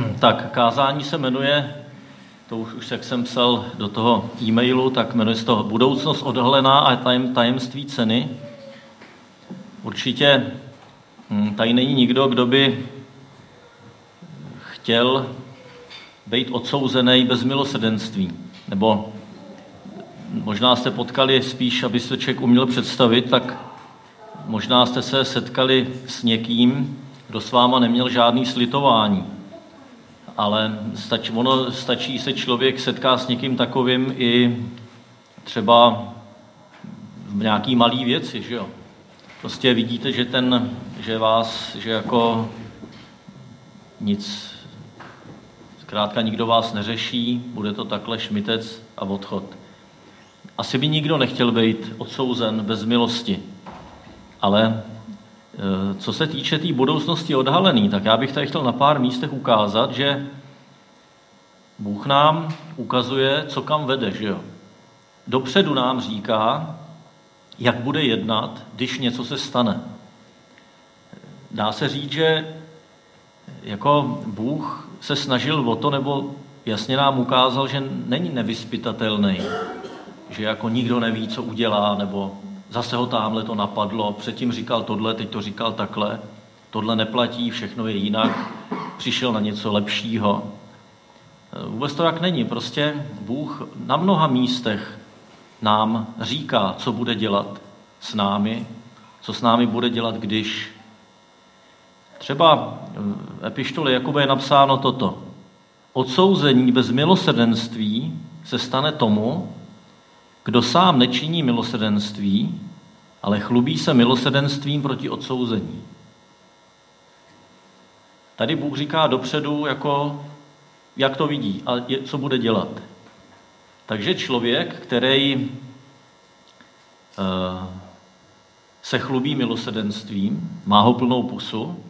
Tak, kázání se jmenuje, to už jak jsem psal do toho e-mailu, tak jmenuje se to Budoucnost odhalená a tajemství ceny. Určitě tady není nikdo, kdo by chtěl být odsouzený bez milosrdenství. Nebo možná jste potkali spíš, aby se člověk uměl představit, tak možná jste se setkali s někým, kdo s váma neměl žádný slitování. Ale stačí se člověk setká s někým takovým i třeba v nějaký malý věci, že jo. Prostě vidíte, že jako nic, zkrátka nikdo vás neřeší, bude to takhle šmitec a odchod. Asi by nikdo nechtěl být odsouzen bez milosti, ale co se týče té budoucnosti odhalený, tak já bych tady chtěl na pár místech ukázat, že Bůh nám ukazuje, co kam vede, že jo. Dopředu nám říká, jak bude jednat, když něco se stane. Dá se říct, že jako Bůh se snažil o to, nebo jasně nám ukázal, že není nevyzpytatelný, že jako nikdo neví, co udělá, nebo zase ho tamhle to napadlo, předtím říkal tohle, teď to říkal takhle, tohle neplatí, všechno je jinak, přišel na něco lepšího. Vůbec to tak není, prostě Bůh na mnoha místech nám říká, co bude dělat s námi, co s námi bude dělat, když. Třeba v epištole Jakuba je napsáno toto. Odsouzení bez milosrdenství se stane tomu, kdo sám nečiní milosrdenství, ale chlubí se milosrdenstvím proti odsouzení. Tady Bůh říká dopředu, jako, jak to vidí a co bude dělat. Takže člověk, který se chlubí milosrdenstvím, má ho plnou pusu,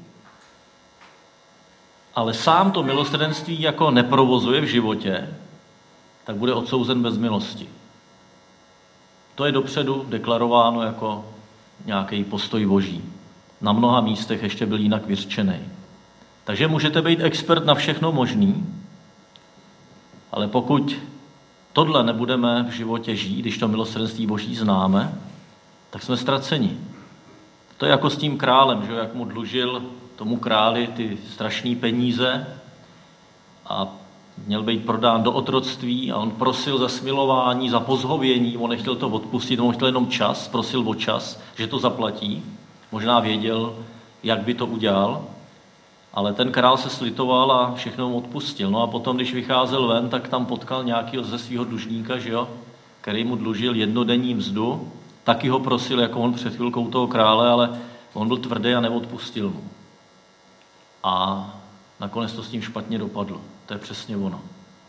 ale sám to milosrdenství jako neprovozuje v životě, tak bude odsouzen bez milosti. To je dopředu deklarováno jako nějaký postoj boží. Na mnoha místech ještě byl jinak vyřčený. Takže můžete být expert na všechno možný, ale pokud tohle nebudeme v životě žít, když to milosrdenství boží známe, tak jsme ztraceni. To je jako s tím králem, že jak mu dlužil tomu králi ty strašné peníze a měl být prodán do otroctví a on prosil za smilování, za pozhovění, on nechtěl to odpustit, on chtěl jenom čas, prosil o čas, že to zaplatí. Možná věděl, jak by to udělal, ale ten král se slitoval a všechno mu odpustil. No a potom, když vycházel ven, tak tam potkal nějakého ze svého dlužníka, že jo, který mu dlužil jednodenní mzdu, taky ho prosil, jako on před chvilkou toho krále, ale on byl tvrdý a neodpustil mu. A nakonec to s ním špatně dopadlo. To je přesně ono.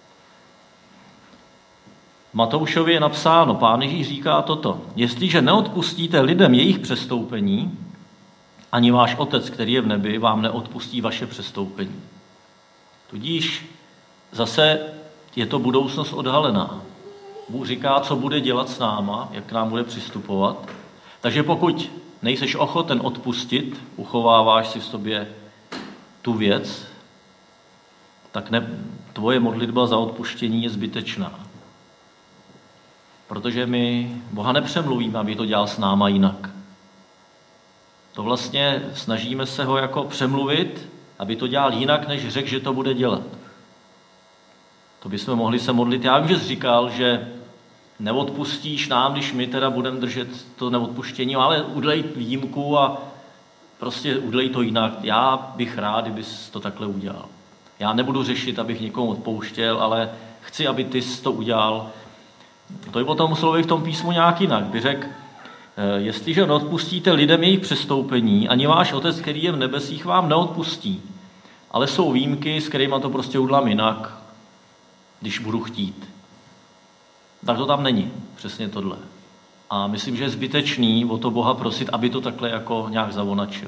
V Matoušovi je napsáno, Pán Ježíš říká toto. Jestliže neodpustíte lidem jejich přestoupení, ani váš Otec, který je v nebi, vám neodpustí vaše přestoupení. Tudíž zase je to budoucnost odhalená. Bůh říká, co bude dělat s náma, jak k nám bude přistupovat. Takže pokud nejseš ochoten odpustit, uchováváš si v sobě tu věc, tak tvoje modlitba za odpuštění je zbytečná. Protože my Boha nepřemluvíme, aby to dělal s náma jinak. To vlastně snažíme se ho jako přemluvit, aby to dělal jinak, než řekl, že to bude dělat. To bychom mohli se modlit. Já vím, že jsi říkal, že neodpustíš nám, když my teda budeme držet to neodpuštění, ale udělej výjimku a prostě udělej to jinak. Já bych rád, kdybys to takhle udělal. Já nebudu řešit, abych někomu odpouštěl, ale chci, aby ty jsi to udělal. To by potom muselo být v tom písmu nějak jinak. By řekl, jestliže neodpustíte lidem jejich přestoupení, ani váš Otec, který je v nebesích, vám neodpustí. Ale jsou výjimky, s kterými to prostě udělám jinak, když budu chtít. Tak to tam není, přesně tohle. A myslím, že je zbytečný o to Boha prosit, aby to takhle jako nějak zavonačil.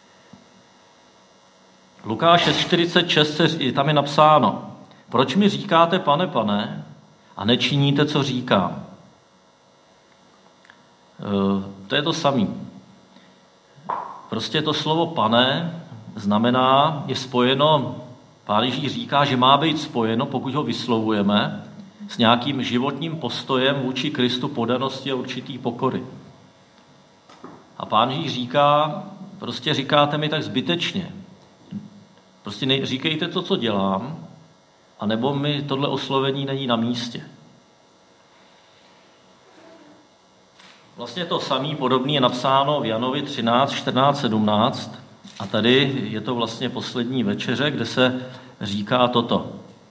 Lukáš 6:46 tam je napsáno, proč mi říkáte, pane, pane, a nečiníte, co říkám? To je to samý. Prostě to slovo pane znamená, je spojeno Pán Ježíš říká, že má být spojeno, pokud ho vyslovujeme, s nějakým životním postojem vůči Kristu, podanosti a určitý pokory. A Pán Ježíš říká, prostě říkáte mi tak zbytečně. Prostě říkejte to, co dělám, anebo mi tohle oslovení není na místě. Vlastně to samé podobné je napsáno v Janovi 13, 14, 17 a tady je to vlastně poslední večeře, kde se říká toto.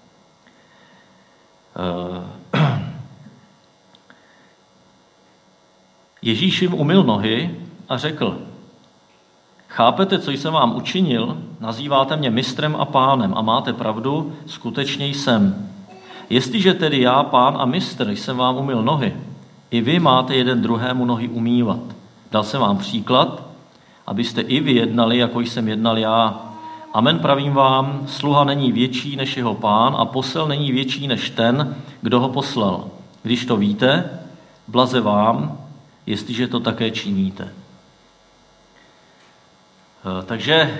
Ježíš jim umyl nohy a řekl: chápete, co jsem vám učinil? Nazýváte mě mistrem a pánem a máte pravdu, skutečně jsem. Jestliže tedy já, pán a mistr, jsem vám umyl nohy, i vy máte jeden druhému nohy umývat. Dal jsem vám příklad, abyste i vy jednali, jako jsem jednal já. Amen, pravím vám, sluha není větší než jeho pán a posel není větší než ten, kdo ho poslal. Když to víte, blaze vám, jestliže to také činíte. Takže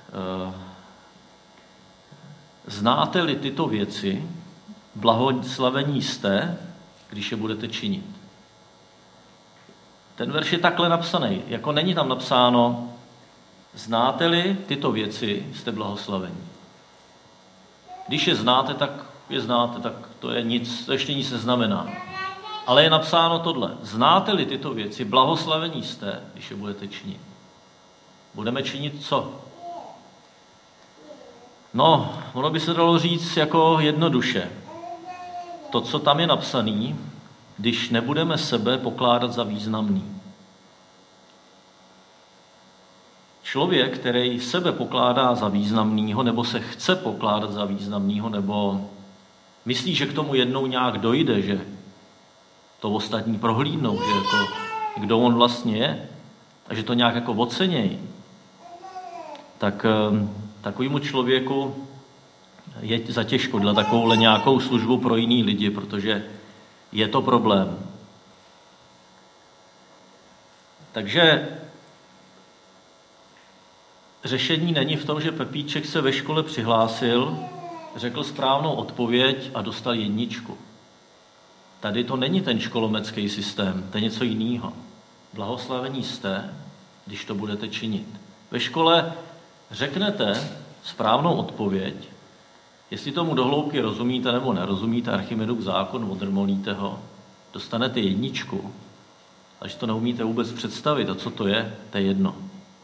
znáte-li tyto věci, blahoslavení jste, když je budete činit. Ten verš je takhle napsaný, jako není tam napsáno, znáte-li tyto věci, jste blahoslavení. Když je znáte, tak to je nic, to ještě nic neznamená. Ale je napsáno tohle, znáte-li tyto věci, blahoslavení jste, když je budete činit. Budeme činit co? No, ono by se dalo říct jako jednoduše. To, co tam je napsané, když nebudeme sebe pokládat za významný. Člověk, který sebe pokládá za významnýho, nebo se chce pokládat za významnýho, nebo myslí, že k tomu jednou nějak dojde, že to ostatní prohlídnou, že jako, kdo on vlastně je, a že to nějak jako ocenějí, tak takovému člověku je zatěžko dělat takovouhle nějakou službu pro jiný lidi, protože je to problém. Takže řešení není v tom, že Pepíček se ve škole přihlásil, řekl správnou odpověď a dostal 1. Tady to není ten školomecký systém, to je něco jiného. Blahoslavení jste, když to budete činit. Ve škole řeknete správnou odpověď, jestli tomu do hloubky rozumíte nebo nerozumíte Archimedův zákon, odrmolíte ho, dostanete 1. A když to neumíte vůbec představit, a co to je jedno.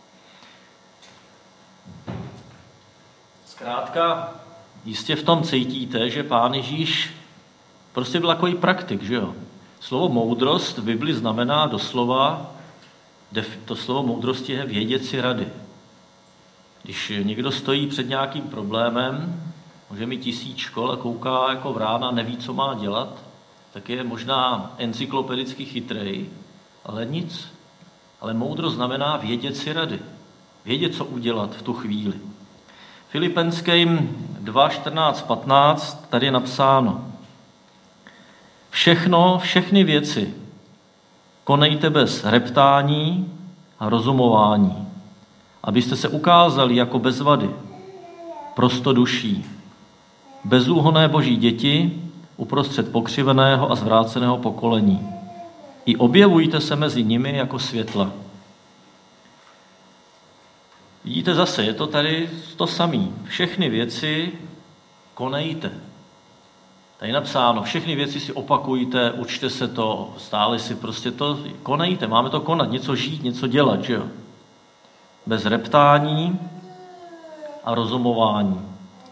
Zkrátka, jistě v tom cítíte, že Pán Ježíš prostě byl takový praktik, že jo? Slovo moudrost v Bibli znamená doslova, to slovo moudrosti je vědět si rady. Když někdo stojí před nějakým problémem, může mít 1000 škol a kouká jako vrána, neví, co má dělat, tak je možná encyklopedicky chytrej, ale nic. Ale moudrost znamená vědět si rady. Vědět, co udělat v tu chvíli. Filipenským 2, 14, 15 tady je napsáno: všechny věci konejte bez reptání a rozumování, abyste se ukázali jako bez vady, prostoduší, bezúhonné boží děti uprostřed pokřiveného a zvráceného pokolení. I objevujte se mezi nimi jako světla. Vidíte zase, je to tady to samé. Všechny věci konejte. Tady je napsáno, všechny věci si opakujte, učte se to, stále si prostě to konejte. Máme to konat, něco žít, něco dělat, že jo? Bez reptání a rozumování.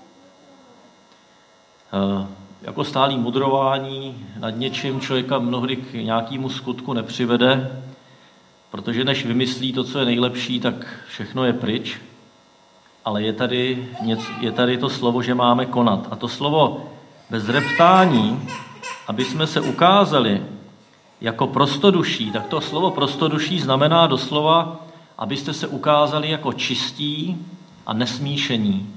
Jako stálý mudrování nad něčím člověka mnohdy k nějakému skutku nepřivede, protože než vymyslí to, co je nejlepší, tak všechno je pryč. Ale je tady to slovo, že máme konat. A to slovo bez reptání, aby jsme se ukázali jako prostoduší, tak to slovo prostoduší znamená doslova, abyste se ukázali jako čistí a nesmíšení.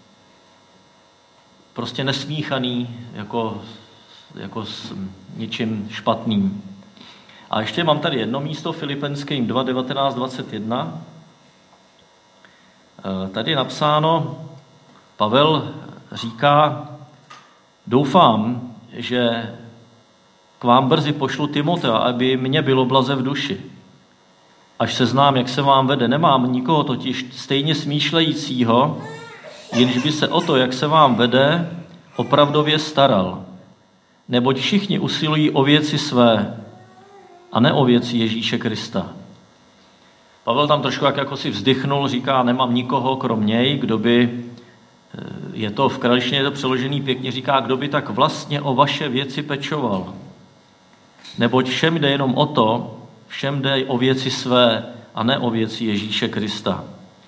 Prostě nesmíchaný jako s ničím špatným. A ještě mám tady jedno místo, Filipenským 2, 19, 21. Tady je napsáno, Pavel říká, doufám, že k vám brzy pošlu Timotea, aby mě bylo blaze v duši. Až seznám, jak se vám vede, nemám nikoho totiž stejně smýšlejícího, jenž by se o to, jak se vám vede, opravdově staral. Neboť všichni usilují o věci své a ne o věci Ježíše Krista. Pavel tam trošku jako si vzdychnul, říká, nemám nikoho krom něj, kdo by, je to v kraličtině to přeložený pěkně, říká, kdo by tak vlastně o vaše věci pečoval. Neboť všem jde jenom o to, všem jde o věci své a ne o věci Ježíše Krista.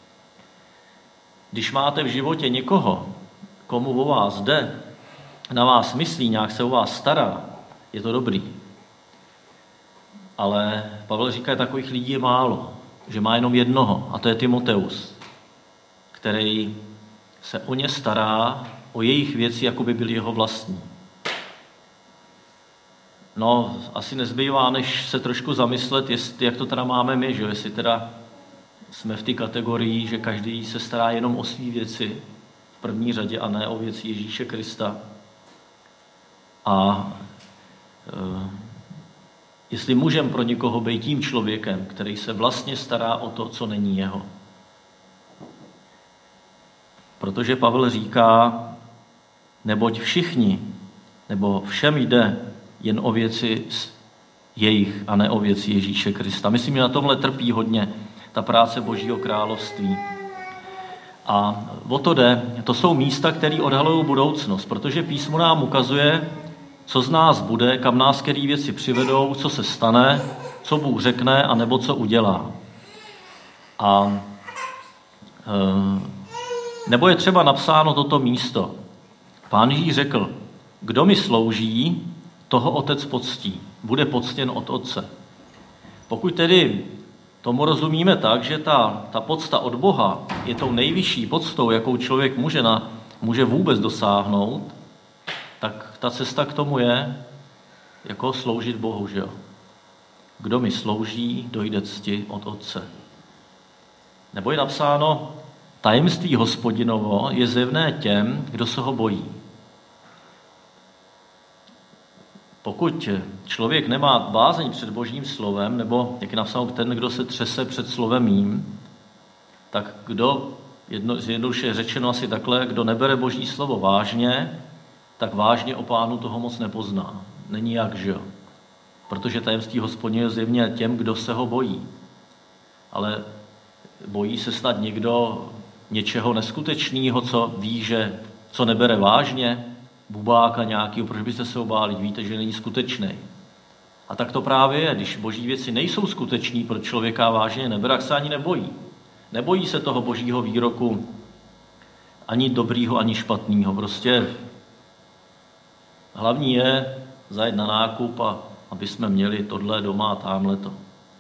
Když máte v životě někoho, komu o vás jde, na vás myslí, nějak se o vás stará, je to dobrý. Ale Pavel říká, že takových lidí je málo, že má jenom jednoho, a to je Timoteus, který se o ně stará, o jejich věci, jako by byly jeho vlastní. No, asi nezbývá, než se trošku zamyslet, jak to teda máme my, že jestli teda jsme v té kategorii, že každý se stará jenom o svý věci v první řadě a ne o věci Ježíše Krista. A jestli můžeme pro někoho být tím člověkem, který se vlastně stará o to, co není jeho. Protože Pavel říká, neboť všichni, nebo všem jde jen o věci jejich a ne o věci Ježíše Krista. Myslím, že na tomhle trpí hodně ta práce Božího království. A o to jde. To jsou místa, které odhalují budoucnost, protože písmo nám ukazuje, co z nás bude, kam nás které věci přivedou, co se stane, co Bůh řekne, anebo co udělá. A nebo je třeba napsáno toto místo. Pán Ježíš řekl, kdo mi slouží, toho Otec poctí. Bude poctěn od Otce. Pokud tedy tomu rozumíme tak, že ta pocta od Boha je tou nejvyšší poctou, jakou člověk může vůbec dosáhnout, tak ta cesta k tomu je jako sloužit Bohu, že jo? Kdo mi slouží, dojde cti od Otce. Nebo je napsáno, tajemství Hospodinovo je zjevné těm, kdo se ho bojí. Pokud člověk nemá bázeň před Božím slovem, nebo jak je napsáno, ten, kdo se třese před slovem mým, tak jednoduše řečeno asi takhle, kdo nebere Boží slovo vážně, tak vážně o Pánu toho moc nepozná. Není jak, že jo? Protože tajemství Hospodinovo je zjevně těm, kdo se ho bojí. Ale bojí se snad někdo něčeho neskutečného, co ví, že co nebere vážně, bubáka nějakého, proč byste se obáli, víte, že není skutečný. A tak to právě je, když Boží věci nejsou skutečný, pro člověka vážně nebere, tak se ani nebojí. Nebojí se toho Božího výroku ani dobrýho, ani špatného. Prostě hlavní je zajet na nákup, a aby jsme měli tohle doma a támhleto.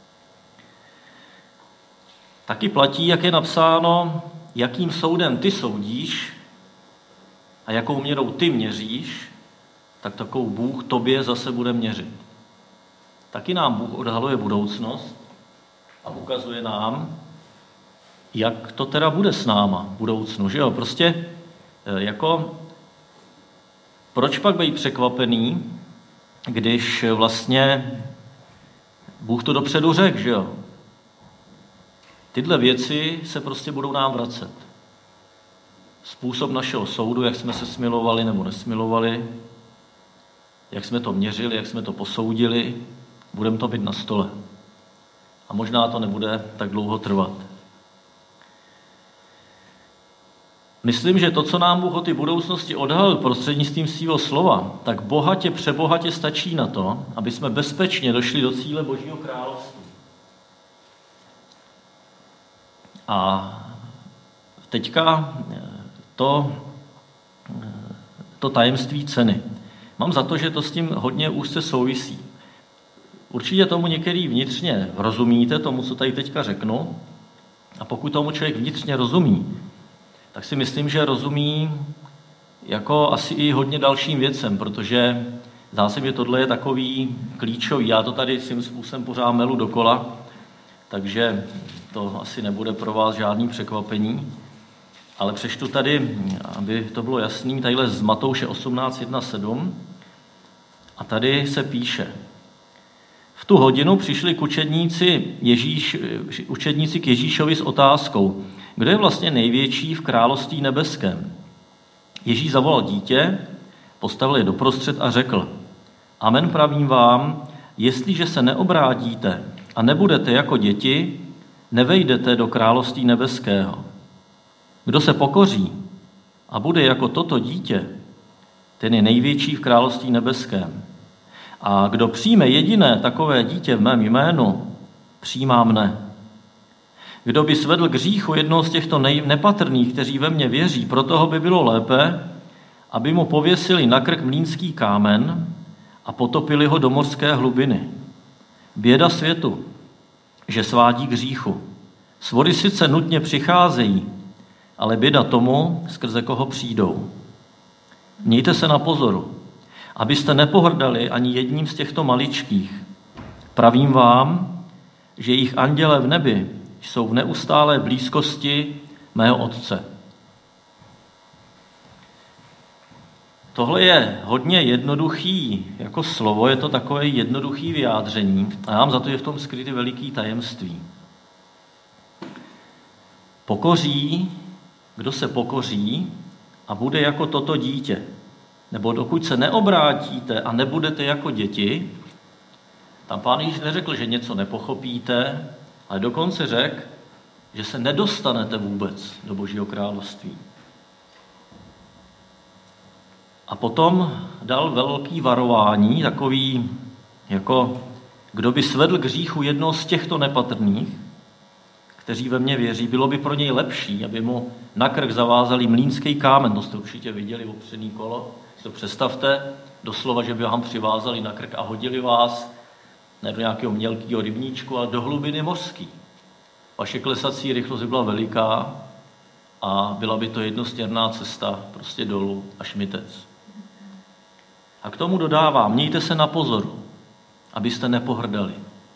Taky platí, jak je napsáno, jakým soudem ty soudíš a jakou měrou ty měříš, tak takovou Bůh tobě zase bude měřit. Taky nám Bůh odhaluje budoucnost a ukazuje nám, jak to teda bude s náma v budoucnu, že jo? Prostě jako proč pak být překvapený, když vlastně Bůh to dopředu řekl, že jo? Tyhle věci se prostě budou nám vracet. Způsob našeho soudu, jak jsme se smilovali nebo nesmilovali, jak jsme to měřili, jak jsme to posoudili, budeme to mít na stole. A možná to nebude tak dlouho trvat. Myslím, že to, co nám Bůh o ty budoucnosti odhalil prostřednictvím svého slova, tak přebohatě stačí na to, aby jsme bezpečně došli do cíle Božího království. A teďka to tajemství ceny. Mám za to, že to s tím hodně úzce souvisí. Určitě tomu některý vnitřně rozumíte, tomu, co tady teďka řeknu. A pokud tomu člověk vnitřně rozumí, tak si myslím, že rozumí jako asi i hodně dalším věcem, protože zdá se mi, že tohle je takový klíčový. Já to tady svým způsobem pořád melu dokola, takže to asi nebude pro vás žádný překvapení. Ale přečtu tady, aby to bylo jasný, tadyhle z Matouše 18.1.7 a tady se píše: V tu hodinu přišli učedníci k Ježíšovi s otázkou, kdo je vlastně největší v království nebeském. Ježíš zavolal dítě, postavil je doprostřed a řekl: Amen, pravím vám, jestliže se neobrátíte a nebudete jako děti, nevejdete do království nebeského. Kdo se pokoří a bude jako toto dítě, ten je největší v království nebeském. A kdo přijme jediné takové dítě v mém jménu, přijímá mne. Kdo by svedl k hříchu jednoho z těchto nepatrných, kteří ve mně věří, pro toho by bylo lépe, aby mu pověsili na krk mlýnský kámen a potopili ho do mořské hlubiny. Běda světu, že svádí k hříchu. Svody sice nutně přicházejí, ale běda tomu, skrze koho přijdou. Mějte se na pozoru, abyste nepohrdali ani jedním z těchto maličkých. Pravím vám, že jejich anděle v nebi jsou v neustálé blízkosti mého Otce. Tohle je hodně jednoduchý jako slovo, je to takové jednoduché vyjádření a já mám za to, že v tom skryté veliký tajemství. Kdo se pokoří a bude jako toto dítě, nebo dokud se neobrátíte a nebudete jako děti, tam Pán Ježíš neřekl, že něco nepochopíte, ale dokonce řekl, že se nedostanete vůbec do Božího království. A potom dal velký varování, takový, jako kdo by svedl k hříchu jednoho z těchto nepatrných, kteří ve mně věří, bylo by pro něj lepší, aby mu na krk zavázali mlýnský kámen. To jste určitě viděli, opřený kolo. Si to představte, doslova, že by vám přivázali na krk a hodili vás ne do nějakého mělkého rybníčku, ale do hlubiny mořský. Vaše klesací rychlost by byla veliká a byla by to jednosměrná cesta prostě dolů až Mitec. A k tomu dodávám, mějte se na pozoru, abyste nepohrdali.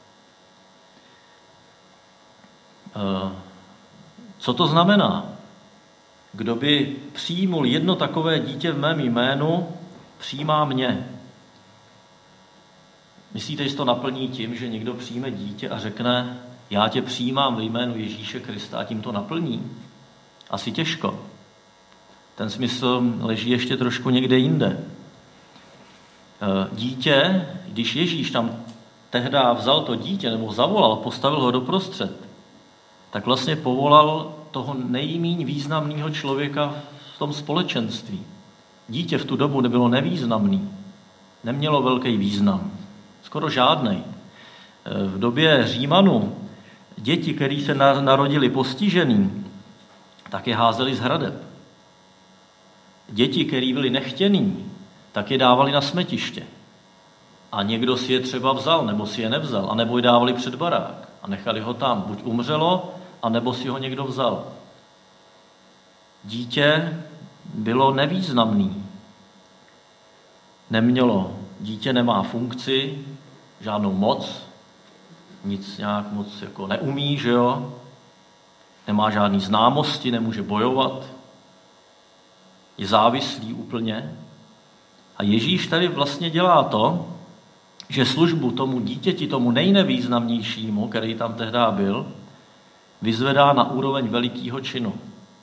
Co to znamená? Kdo by přijmul jedno takové dítě v mém jménu, přijímá mě. Myslíte, že to naplní tím, že někdo přijme dítě a řekne, já tě přijímám ve jménu Ježíše Krista a tím to naplní? Asi těžko. Ten smysl leží ještě trošku někde jinde. Dítě, když Ježíš tam tehdy vzal to dítě nebo zavolal, postavil ho doprostřed, tak vlastně povolal toho nejméně významného člověka v tom společenství. Dítě v tu dobu nebylo nevýznamný, nemělo velký význam, skoro žádnej. V době Římanů děti, které se narodili postižený, tak je házeli z hradeb. Děti, které byly nechtěný, tak je dávali na smetiště. A někdo si je třeba vzal, nebo si je nevzal, anebo je dávali před barák a nechali ho tam. Buď umřelo, anebo si ho někdo vzal. Dítě bylo nevýznamný. Dítě nemá funkci, žádnou moc, nic nějak moc jako neumí, že jo? Nemá žádný známosti, nemůže bojovat, je závislý úplně. A Ježíš tady vlastně dělá to, že službu tomu dítěti, tomu nejnevýznamnějšímu, který tam tehdy byl, vyzvedá na úroveň velikého činu.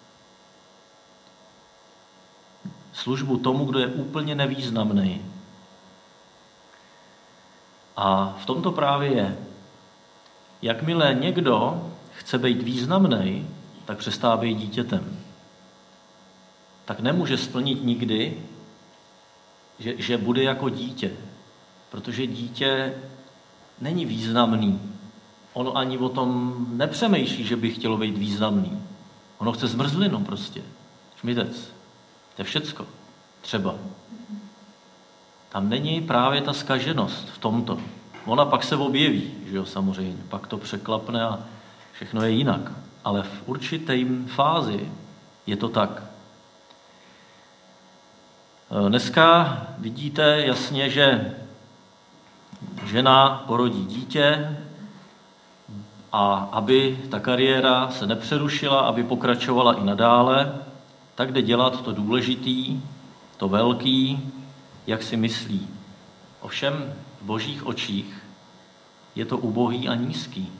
Službu tomu, kdo je úplně nevýznamný. A v tomto právě je. Jakmile někdo chce být významný, tak přestává být dítětem. Tak nemůže splnit nikdy, že bude jako dítě. Protože dítě není významný. Ono ani o tom nepřemýšlí, že by chtělo být významný. Ono chce zmrzlinu prostě. Šmitec. To je všecko. Třeba. Tam není právě ta zkaženost v tomto. Ona pak se objeví, že jo, samozřejmě. Pak to překlapne a všechno je jinak. Ale v určité fázi je to tak. Dneska vidíte jasně, že žena porodí dítě, A aby ta kariéra se nepřerušila, aby pokračovala i nadále, tak jde dělat to důležitý, to velký, jak si myslí. Ovšem v Božích očích je to ubohý a nízký,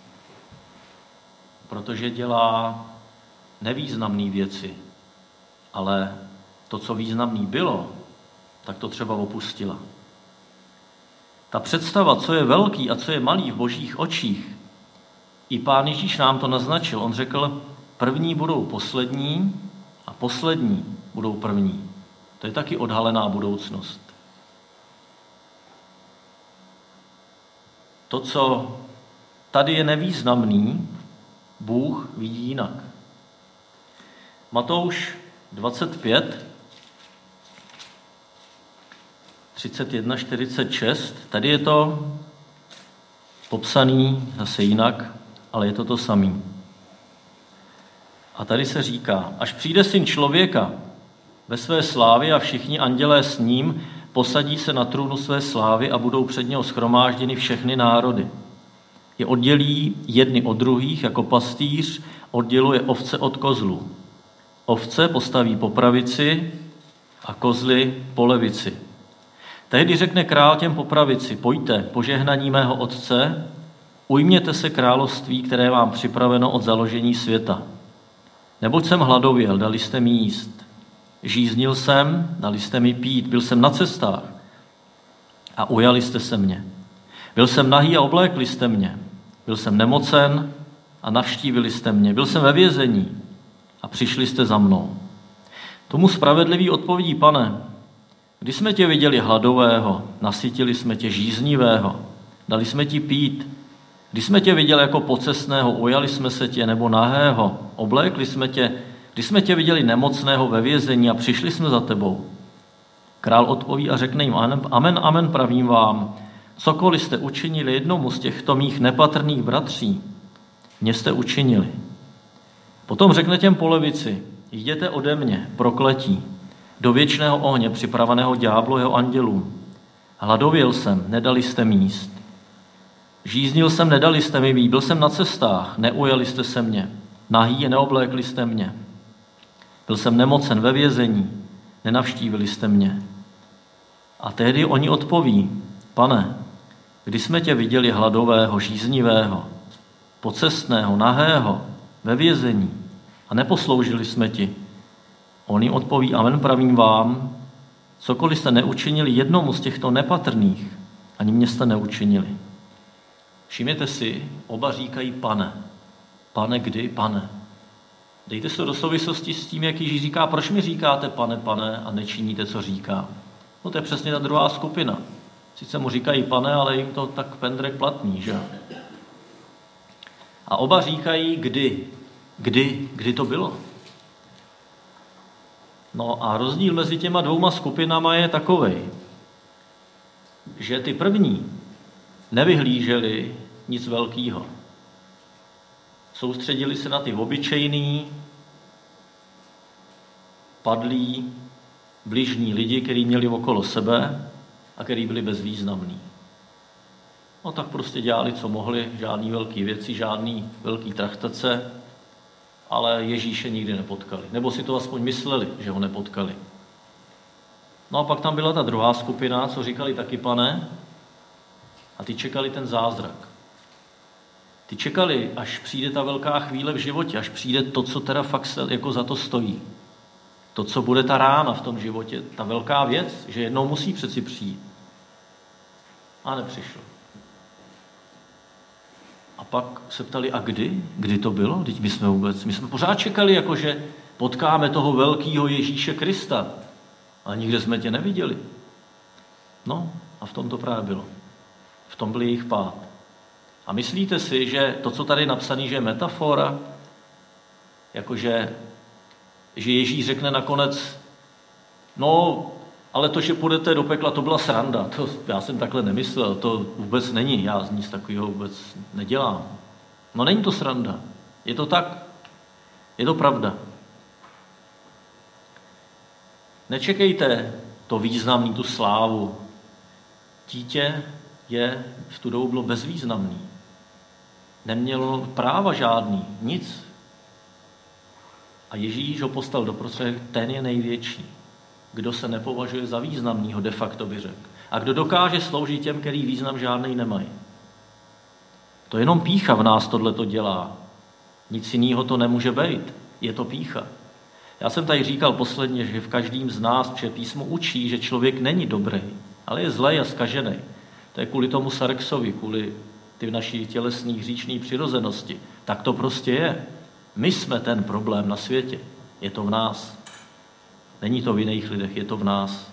protože dělá nevýznamné věci, ale to, co významný bylo, tak to třeba opustila. Ta představa, co je velký a co je malý v Božích očích, i Pán Ježíš nám to naznačil. On řekl, první budou poslední a poslední budou první. To je taky odhalená budoucnost. To, co tady je nevýznamný, Bůh vidí jinak. Matouš 25, 31, 46, tady je to popsaný zase jinak, ale je to to samý. A tady se říká, až přijde Syn člověka ve své slávě a všichni andělé s ním, posadí se na trůnu své slávy a budou před něho shromážděny všechny národy. Je oddělí jedny od druhých, jako pastýř odděluje ovce od kozlů. Ovce postaví po pravici a kozly po levici. Tehdy řekne král těm po pravici, pojďte, požehnaní mého Otce, ujměte se království, které vám připraveno od založení světa. Neboť jsem hladověl, dali jste mi jíst. Žíznil jsem, dali jste mi pít, byl jsem na cestách a ujali jste se mě. Byl jsem nahý a oblékli jste mě. Byl jsem nemocen a navštívili jste mě. Byl jsem ve vězení a přišli jste za mnou. Tomu spravedlivý odpovědí, Pane, kdy jsme tě viděli hladového, nasytili jsme tě žíznivého, dali jsme ti pít, když jsme tě viděli jako pocestného, ujali jsme se tě, nebo nahého, oblékli jsme tě, když jsme tě viděli nemocného ve vězení a přišli jsme za tebou. Král odpoví a řekne jim, amen, amen, pravím vám, cokoliv jste učinili jednomu z těchto mých nepatrných bratří, mě jste učinili. Potom řekne těm po levici, jděte ode mě, prokletí, do věčného ohně připraveného ďáblu jeho andělům. Hladověl jsem, nedali jste mi jíst. Žíznil jsem, nedali jste mi mít, byl jsem na cestách, neujali jste se mě. Nahý, neoblékli jste mě. Byl jsem nemocen ve vězení, nenavštívili jste mě. A tehdy oni odpoví, Pane, kdy jsme tě viděli hladového, žíznivého, pocestného, nahého, ve vězení a neposloužili jsme ti. On jim odpoví, amen, pravím vám, cokoliv jste neučinili jednomu z těchto nepatrných, ani mě jste neučinili. Všimněte si, oba říkají Pane. Pane kdy? Pane. Dejte se do souvislosti s tím, jak Ježíš říká, proč mi říkáte Pane, Pane a nečiníte, co říkám. No to je přesně ta druhá skupina. Sice mu říkají Pane, ale jim to tak pendrek platný, že? A oba říkají kdy. Kdy to bylo? No a rozdíl mezi těma dvouma skupinama je takovej, že ty první nevyhlíželi nic velkého. Soustředili se na ty obyčejný, padlí, bližní lidi, kteří měli okolo sebe a kteří byli bezvýznamní. No tak prostě dělali, co mohli, žádný velký věci, žádný velký trachtace, ale Ježíše nikdy nepotkali. Nebo si to aspoň mysleli, že ho nepotkali. No a pak tam byla ta druhá skupina, co říkali taky Pane, a ty čekali ten zázrak. Ty čekali, až přijde ta velká chvíle v životě, až přijde to, co teda fakt se jako za to stojí. To, co bude ta rána v tom životě, ta velká věc, že jednou musí přeci přijít. A nepřišlo. A pak se ptali, a kdy? Kdy to bylo? Vždyť my jsme pořád čekali, jakože potkáme toho velkého Ježíše Krista. A nikde jsme tě neviděli. No, a v tom to právě bylo. V tom byl jejich pád. A myslíte si, že to, co tady je napsané, že je metafora, jakože že Ježíš řekne nakonec, no, ale to, že půjdete do pekla, to byla sranda. To já jsem takhle nemyslel, to vůbec není. Já z nic takového vůbec nedělám. No není to sranda. Je to tak. Je to pravda. Nečekejte to významný, tu slávu. Dítě je v tu dobu bylo bezvýznamný. nemělo práva žádný, nic. A Ježíš ho postavil doprostřed, ten je největší. Kdo se nepovažuje za významnýho, de facto by řekl. A kdo dokáže sloužit těm, který význam žádnej nemají. To jenom pýcha v nás tohleto dělá. Nic jiného to nemůže být. Je to pýcha. Já jsem tady říkal posledně, že v každém z nás, protože písmo učí, že člověk není dobrý, ale je zlej a zkažený. To je kvůli tomu Sarksovi, kvůli ty naší tělesné hříšné přirozenosti. Tak to prostě je. My jsme ten problém na světě. Je to v nás. Není to v jiných lidech, je to v nás.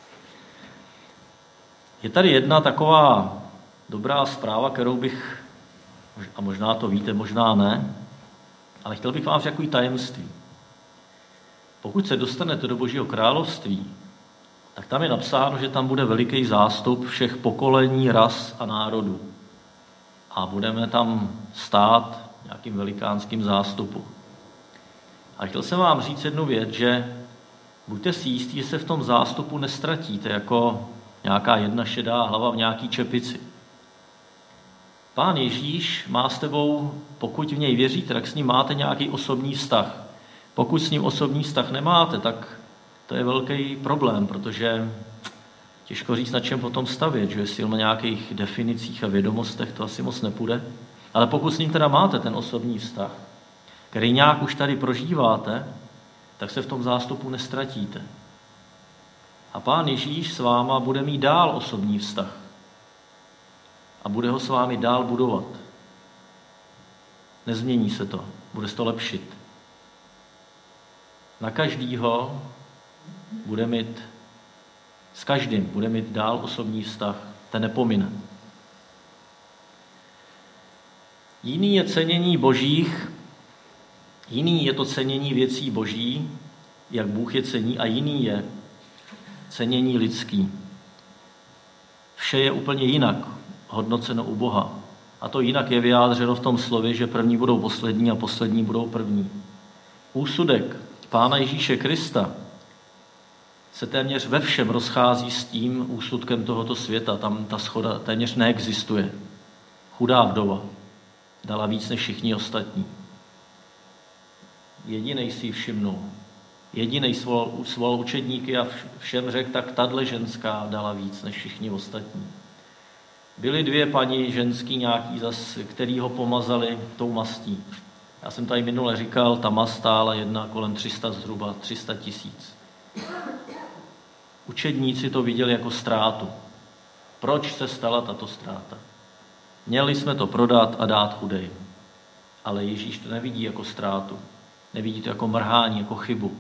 Je tady jedna taková dobrá zpráva, kterou bych, a možná to víte, možná ne, ale chtěl bych vám říct takový tajemství. Pokud se dostanete do Božího království, tak tam je napsáno, že tam bude veliký zástup všech pokolení, ras a národů. A budeme tam stát nějakým velikánským zástupu. A chtěl jsem vám říct jednu věc, že buďte si jistí, že se v tom zástupu nestratíte jako nějaká jedna šedá hlava v nějaký čepici. Pán Ježíš má s tebou, pokud v něj věříte, tak s ním máte nějaký osobní vztah. Pokud s ním osobní vztah nemáte, tak to je velký problém, protože těžko říct, na čem potom stavět, že jestli na nějakých definicích a vědomostech to asi moc nepůjde. Ale pokud s ním teda máte ten osobní vztah, který nějak už tady prožíváte, tak se v tom zástupu nestratíte. A Pán Ježíš s váma bude mít dál osobní vztah. A bude ho s vámi dál budovat. Nezmění se to, bude se to lepšit. Na každýho bude mít, s každým bude mít dál osobní vztah, ten nepomine. Jiný je cenění božích, jiný je to cenění věcí boží, jak Bůh je cení, a jiný je cenění lidský. Vše je úplně jinak hodnoceno u Boha. A to jinak je vyjádřeno v tom slově, že první budou poslední a poslední budou první. Úsudek Pána Ježíše Krista se téměř ve všem rozchází s tím úsudkem tohoto světa. Tam ta shoda téměř neexistuje. Chudá vdova dala víc než všichni ostatní. Jedinej si ji všimnul. Jedinej svolal učedníky a všem řekl, tak tahle ženská dala víc než všichni ostatní. Byly dvě paní ženský nějaký zas, který ho pomazali tou mastí. Já jsem tady minule říkal, ta mast stála jedna kolem 300 zhruba, 300 000. Učedníci to viděli jako ztrátu. Proč se stala tato ztráta? Měli jsme to prodat a dát chudým. Ale Ježíš to nevidí jako ztrátu. Nevidí to jako mrhání, jako chybu.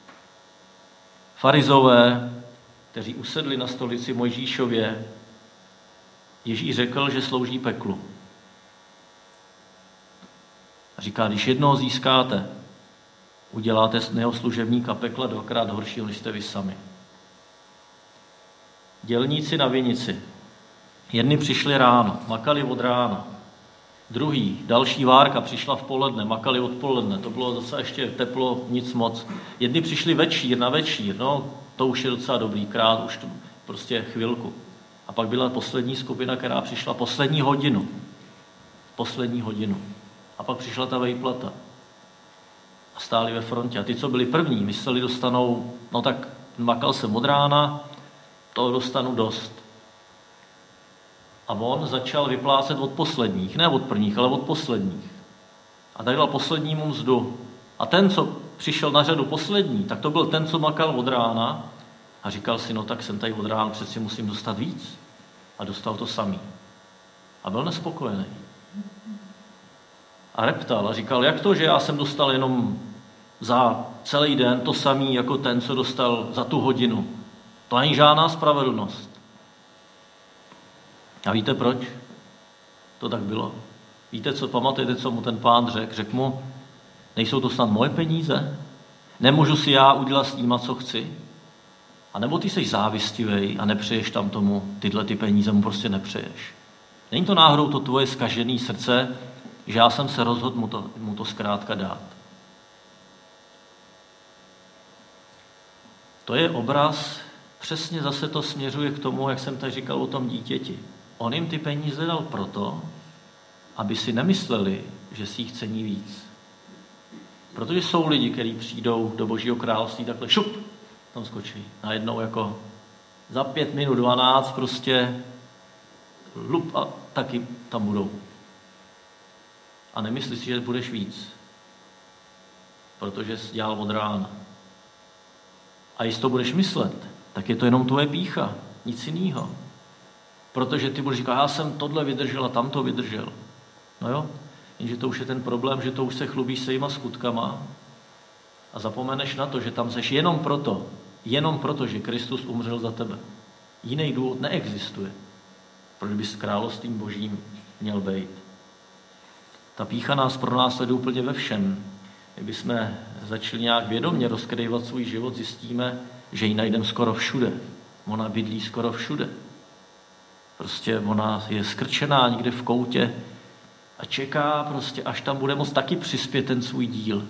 Farizové, kteří usedli na stolici Mojžíšově, Ježíš řekl, že slouží peklu. A říká, když jednoho získáte, uděláte z něho služebníka pekla dvakrát horšího, než jste vy sami. Dělníci na vinici. Jedni přišli ráno, makali od rána. Druhý, další várka přišla v poledne, makali odpoledne. To bylo docela ještě teplo, nic moc. Jedni přišli na večír, no to už je docela dobrý, krát už to prostě chvilku. A pak byla poslední skupina, která přišla poslední hodinu. A pak přišla ta vejplata. A stáli ve frontě. A ty, co byli první, mysleli, dostanou, no tak makal jsem od rána, toho dostanu dost. A on začal vyplácet od posledních, ne od prvních, ale od posledních. A tak dal poslednímu mzdu. A ten, co přišel na řadu poslední, tak to byl ten, co makal od rána a říkal si, no tak jsem tady od rána, přeci musím dostat víc. A dostal to samý. A byl nespokojený. A reptal a říkal, jak to, že já jsem dostal jenom za celý den to samý jako ten, co dostal za tu hodinu. To není žádná spravedlnost. A víte proč? To tak bylo. Víte, co pamatujete, co mu ten pán řekl? Řekl mu, nejsou to snad moje peníze? Nemůžu si já udělat s nima, co chci? A nebo ty jsi závistivej a nepřeješ tam tomu, tyhle ty peníze mu prostě nepřeješ. Není to náhodou to tvoje zkažené srdce, že já jsem se rozhodl mu to zkrátka dát. To je obraz, přesně zase to směřuje k tomu, jak jsem tady říkal o tom dítěti. On jim ty peníze dal proto, aby si nemysleli, že si jich cení víc. Protože jsou lidi, kteří přijdou do Božího království takhle šup, tam skočí. Najednou jako za 5 minut 12 prostě lup a taky tam budou. A nemyslí si, že budeš víc. Protože jsi dělal od rána. A jestli to budeš myslet, tak je to jenom tvoje pýcha, nic jiného. Protože ty budeš říkat, já jsem tohle vydržel a tamto vydržel. No jo, jenže to už je ten problém, že to už se chlubíš svýma skutkama a zapomeneš na to, že tam seš jenom proto, že Kristus umřel za tebe. Jiný důvod neexistuje, proč bys s královstvím Božím měl být. Ta pýcha nás pronásleduje úplně ve všem. Kdybychom začali nějak vědomě rozkrývat svůj život, zjistíme, že ji najdeme skoro všude. Ona bydlí skoro všude. Prostě ona je skrčená někde v koutě a čeká prostě, až tam bude moct taky přispět ten svůj díl.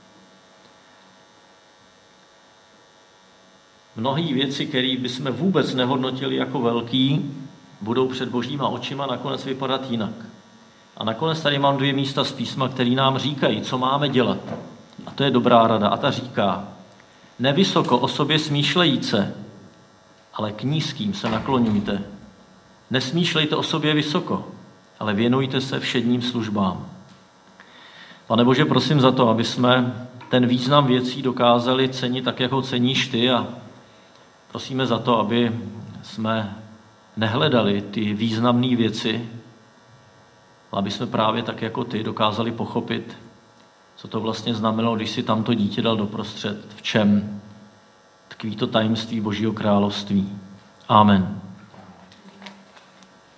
Mnohé věci, které bychom vůbec nehodnotili jako velký, budou před Božíma očima nakonec vypadat jinak. A nakonec tady mám 2 místa z písma, které nám říkají, co máme dělat. A to je dobrá rada. A ta říká, nevysoko o sobě smýšlejíce, ale k nízkým se nakloňujte. Nesmýšlejte o sobě vysoko, ale věnujte se všedním službám. Pane Bože, prosím za to, aby jsme ten význam věcí dokázali cenit tak, jak ho ceníš ty, a prosíme za to, aby jsme nehledali ty významné věci, ale aby jsme právě tak jako ty dokázali pochopit, co to vlastně znamenalo, když si tamto dítě dal doprostřed, v čem tkví to tajemství Božího království. Amen.